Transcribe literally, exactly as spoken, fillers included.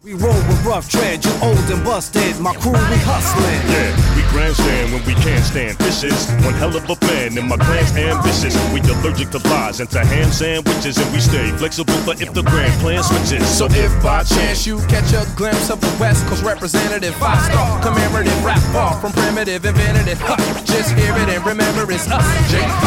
We roll with rough tread, you old and busted. My crew, we hustling. Yeah, we grandstand when we can't stand. This is one hell of a plan, and my clan's ambitious. We allergic to lies and to ham sandwiches, and we stay flexible for if the grand plan switches. So if by chance you catch a glimpse of the West Coast representative, five-star commemorative rap far from primitive, invented it. Huh, just hear it and remember it's us, J